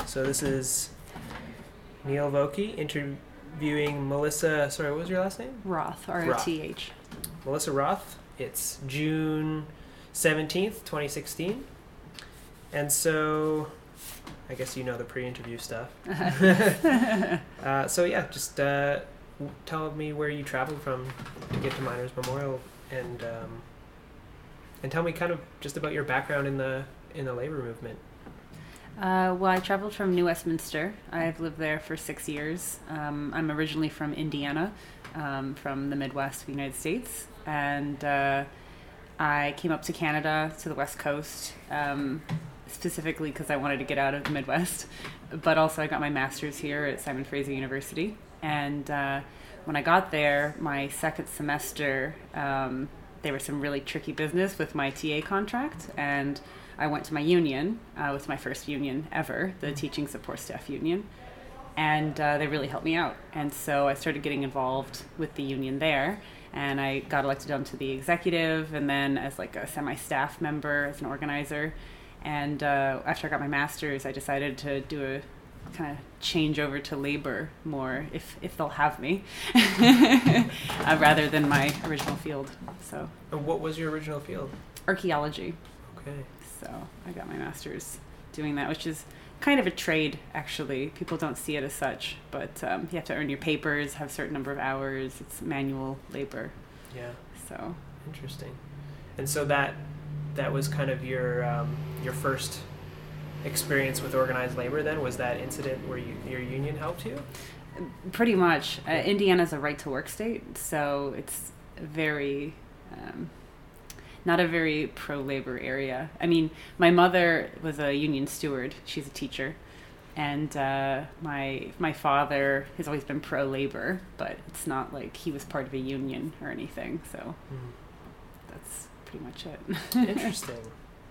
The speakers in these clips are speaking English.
So this is Neil Vokey interviewing Melissa, sorry, what was your last name? Roth, R-O-T-H. Melissa Roth. It's June 17th, 2016. And so, I guess you know the pre-interview stuff. Just tell me where you traveled from to get to Miners Memorial, and tell me kind of just about your background in the labor movement. Well, I traveled from New Westminster. I've lived there for 6 years. I'm originally from Indiana, from the Midwest of the United States, and I came up to Canada, to the West Coast, specifically because I wanted to get out of the Midwest, but also I got my master's here at Simon Fraser University. And when I got there, my second semester, there was some really tricky business with my TA contract, and I went to my union. It was my first union ever, the Teaching Support Staff Union, and they really helped me out. And so I started getting involved with the union there, and I got elected onto the executive, and then as like a semi-staff member, as an organizer. And after I got my master's, I decided to do a kind of change over to labor more, if they'll have me, rather than my original field. So. And what was your original field? Archaeology. Okay. So I got my master's doing that, which is kind of a trade, actually. People don't see it as such, but you have to earn your papers, have a certain number of hours. It's manual labor. Yeah. So. Interesting. And so that was kind of your first experience with organized labor then? Was that incident where your union helped you? Pretty much. Indiana's a right-to-work state, so it's very... not a very pro-labor area. I mean, my mother was a union steward. She's a teacher. And my father has always been pro-labor, but it's not like he was part of a union or anything. So that's pretty much it. Interesting.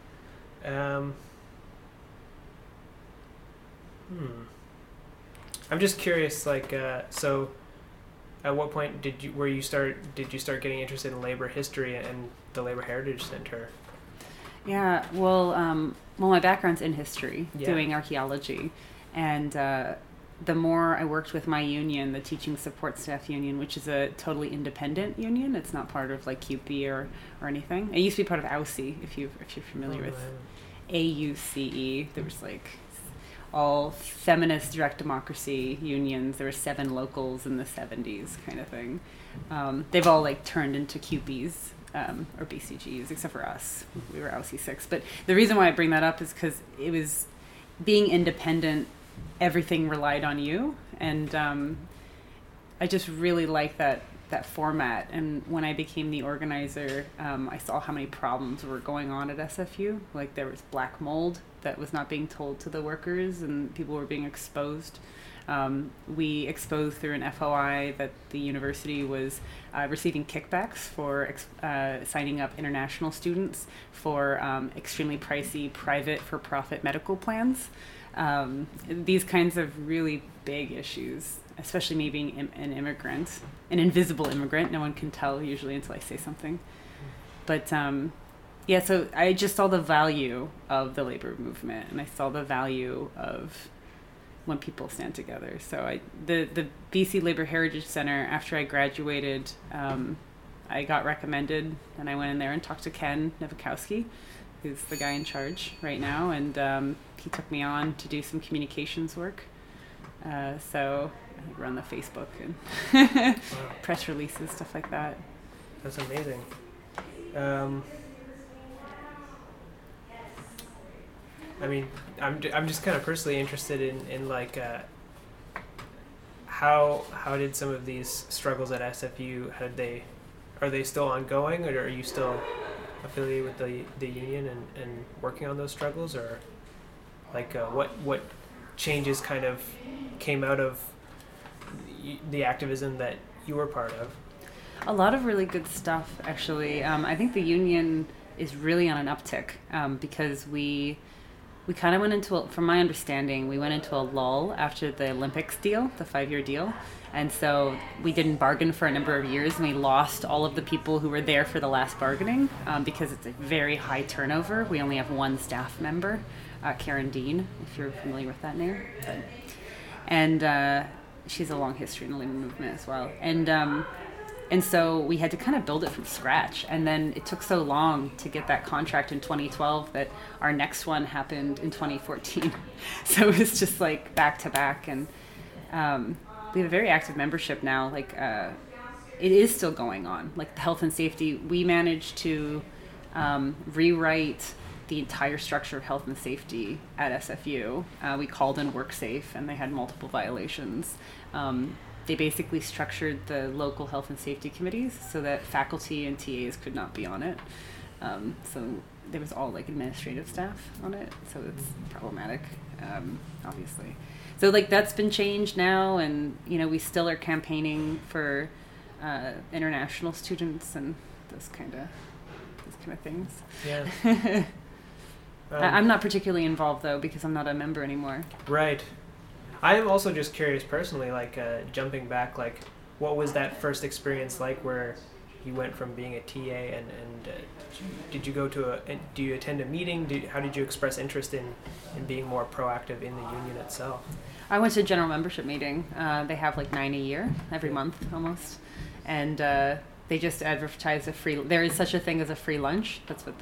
I'm just curious, like, so at what point did you start getting interested in labor history and the Labor Heritage Center? Yeah, well, my background's in history, Yeah. doing archaeology, and the more I worked with my union, the Teaching Support Staff Union, which is a totally independent union. It's not part of like CUPE or anything. It used to be part of AUCE, if you're familiar with AUCE. There was like all feminist direct democracy unions. There were 7 locals in the 70s, kind of thing. They've all like turned into CUPEs. Or BCGs, except for us. We were AUCE 6. But the reason why I bring that up is because it was being independent, everything relied on you. And I just really like that format. And when I became the organizer, I saw how many problems were going on at SFU. Like there was black mold that was not being told to the workers, and people were being exposed. We exposed through an FOI that the university was receiving kickbacks for signing up international students for extremely pricey private for-profit medical plans. These kinds of really big issues, especially me being an immigrant, an invisible immigrant. No one can tell usually until I say something. But so I just saw the value of the labor movement, and I saw the value of when people stand together. So the BC Labor Heritage Center, after I graduated, I got recommended, and I went in there and talked to Ken Nowakowski, who's the guy in charge right now, and he took me on to do some communications work. So I run the Facebook and press releases, stuff like that. That's amazing. I mean, I'm just kind of personally interested in like how did some of these struggles at SFU, are they still ongoing, or are you still affiliated with the union and working on those struggles, or like what changes kind of came out of the activism that you were part of? A lot of really good stuff, actually. I think the union is really on an uptick because we kind of went into, from my understanding, we went into a lull after the Olympics deal, the 5-year deal. And so we didn't bargain for a number of years, and we lost all of the people who were there for the last bargaining because it's a very high turnover. We only have 1 staff member Karen Dean, if you're familiar with that name. And she's a long history in the labor movement as well. And so we had to kind of build it from scratch. And then it took so long to get that contract in 2012 that our next one happened in 2014. So it was just like back to back. And we have a very active membership now. Like it is still going on. Like the health and safety, we managed to rewrite the entire structure of health and safety at SFU. We called in WorkSafe, and they had multiple violations. They basically structured the local health and safety committees so that faculty and TAs could not be on it. So there was all like administrative staff on it, so it's problematic, obviously. So like that's been changed now, and we still are campaigning for international students and those kind of things. Yeah. I'm not particularly involved though because I'm not a member anymore. Right. I am also just curious personally, like jumping back, like what was that first experience like where you went from being a TA and did you go to do you attend a meeting? How did you express interest in being more proactive in the union itself? I went to a general membership meeting. They have like 9 a year, every month almost. And they just advertise there is such a thing as a free lunch. That's what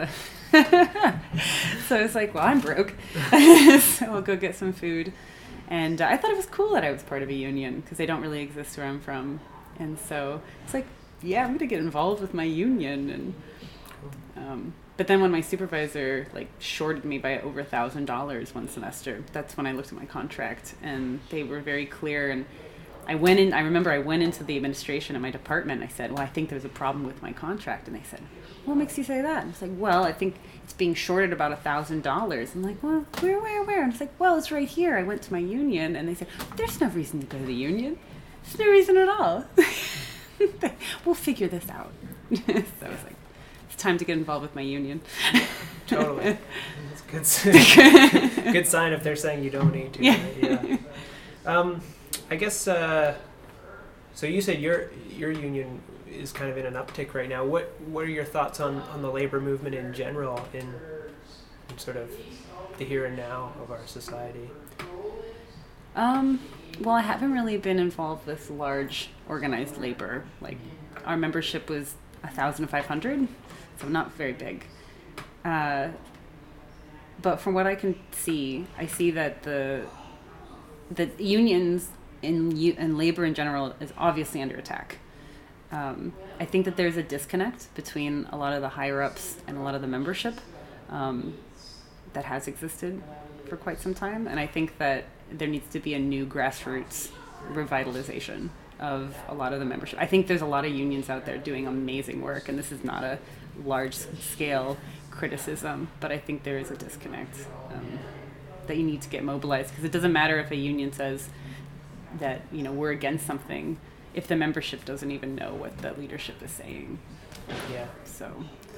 so it's like, well, I'm broke. So we'll go get some food. And I thought it was cool that I was part of a union because they don't really exist where I'm from. And so it's like, yeah, I'm going to get involved with my union. And but then when my supervisor like shorted me by over $1,000 one semester, that's when I looked at my contract, and they were very clear. And I remember I went into the administration at my department. I said, well, I think there's a problem with my contract. And they said, what makes you say that? And it's like, well, I think it's being shorted about $1,000. I'm like, well, where? And it's like, well, it's right here. I went to my union. And they said, there's no reason to go to the union. There's no reason at all. We'll figure this out. So I was like, it's time to get involved with my union. Totally. It's a good sign if they're saying you don't need to. Yeah. Yeah. I guess, so you said your union is kind of in an uptick right now. What are your thoughts on the labor movement in general in sort of the here and now of our society? Well, I haven't really been involved with large organized labor. Like our membership was 1,500, so not very big. But from what I can see, I see that the unions and labor in general is obviously under attack. I think that there's a disconnect between a lot of the higher ups and a lot of the membership that has existed for quite some time, and I think that there needs to be a new grassroots revitalization of a lot of the membership. I think there's a lot of unions out there doing amazing work, and this is not a large scale criticism, but I think there is a disconnect that you need to get mobilized, because it doesn't matter if a union says that we're against something if the membership doesn't even know what the leadership is saying. Yeah. So.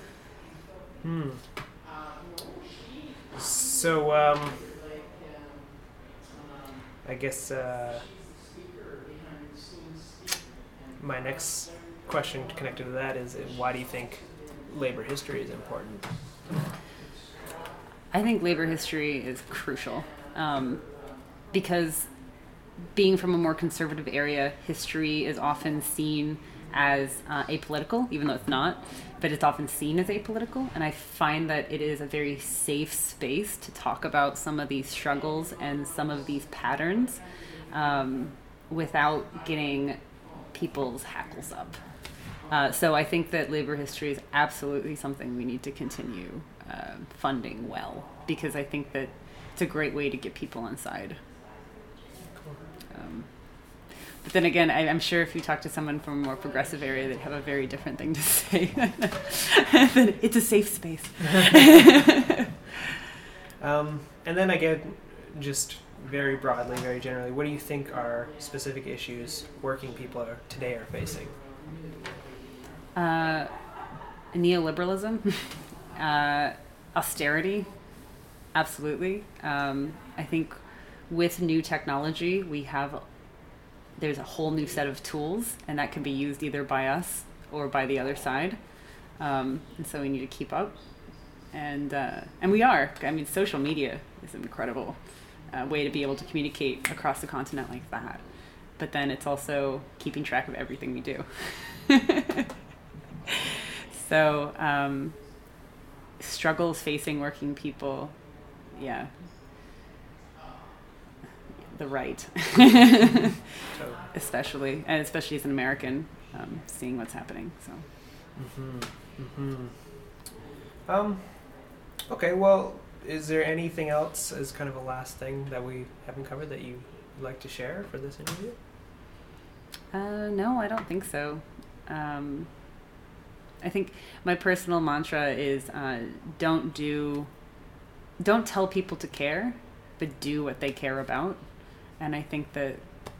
So I guess my next question connected to that is, why do you think labor history is important? I think labor history is crucial because being from a more conservative area, history is often seen as apolitical, even though it's not, but it's often seen as apolitical. And I find that it is a very safe space to talk about some of these struggles and some of these patterns without getting people's hackles up. So I think that labor history is absolutely something we need to continue funding well, because I think that it's a great way to get people inside. But then again, I'm sure if you talk to someone from a more progressive area, they'd have a very different thing to say. It's a safe space. And then I get just very broadly, very generally, what do you think are specific issues working people today are facing? Neoliberalism, austerity, absolutely. I think with new technology, there's a whole new set of tools, and that can be used either by us or by the other side. And so we need to keep up. And we are. I mean, social media is an incredible way to be able to communicate across the continent like that. But then it's also keeping track of everything we do. So struggles facing working people, yeah, the right, especially as an American, seeing what's happening. So. Okay, well, is there anything else as kind of a last thing that we haven't covered that you'd like to share for this interview? No, I don't think so. I think my personal mantra is don't tell people to care, but do what they care about. And I think that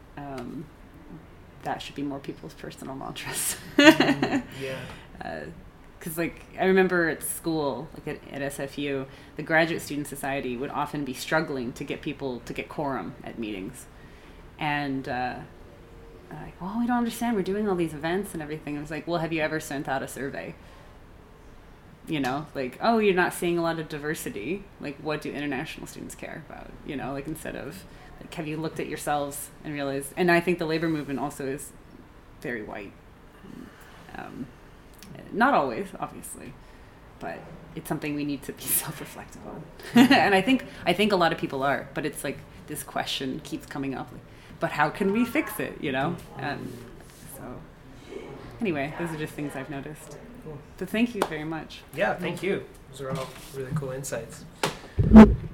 that should be more people's personal mantras. Yeah. Because, like, I remember at school, like at SFU, the Graduate Student Society would often be struggling to get people to get quorum at meetings. And like, well, we don't understand. We're doing all these events and everything. It was like, well, have you ever sent out a survey? You know, like, oh, you're not seeing a lot of diversity. Like, what do international students care about? You know, like, instead of, like, have you looked at yourselves and realized? And I think the labor movement also is very white. Not always, obviously, but it's something we need to be self-reflective on. And I think a lot of people are, but it's like this question keeps coming up. Like, but how can we fix it? You know? So anyway, those are just things I've noticed. Cool. But thank you very much. Yeah, thank you. Those are all really cool insights.